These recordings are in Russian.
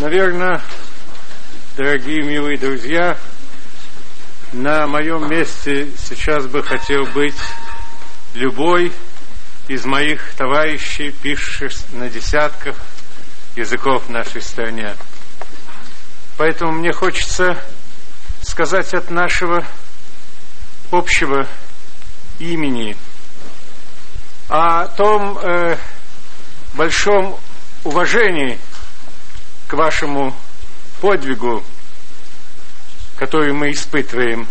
Наверное, дорогие милые друзья, на моем месте сейчас бы хотел быть любой из моих товарищей, пишущих на десятках языков в нашей стране. Поэтому мне хочется сказать от нашего общего имени о том большом уважении к вашему подвигу, который мы испытываем,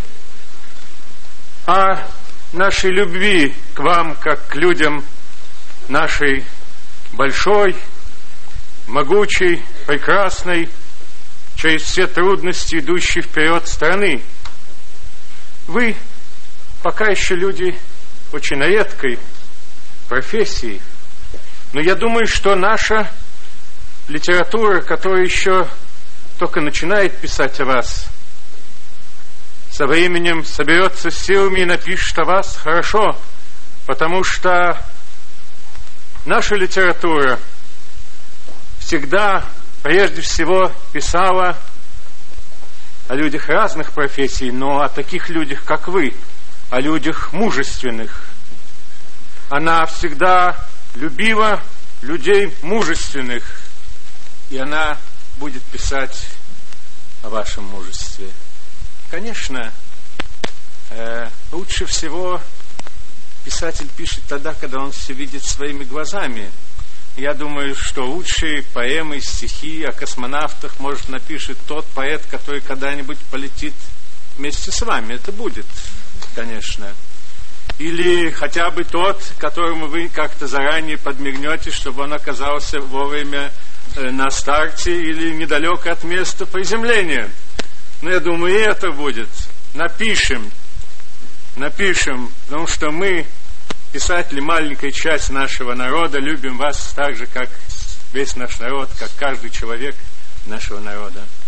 о нашей любви к вам, как к людям нашей большой, могучей, прекрасной, через все трудности идущей вперед страны. Вы пока еще люди очень редкой профессии, но я думаю, что наша литература, которая еще только начинает писать о вас, со временем соберется с силами и напишет о вас хорошо, потому что наша литература всегда, прежде всего, писала о людях разных профессий, но о таких людях, как вы, о людях мужественных. Она всегда любила людей мужественных, и она будет писать о вашем мужестве. Конечно, лучше всего писатель пишет тогда, когда он все видит своими глазами. Я думаю, что лучшие поэмы, стихи о космонавтах, может, напишет тот поэт, который когда-нибудь полетит вместе с вами. Это будет, конечно. Или хотя бы тот, которому вы как-то заранее подмигнете, чтобы он оказался вовремя на старте или недалеко от места приземления. Но я думаю, и это будет. Напишем, потому что мы, писатели, маленькая часть нашего народа, любим вас так же, как весь наш народ, как каждый человек нашего народа.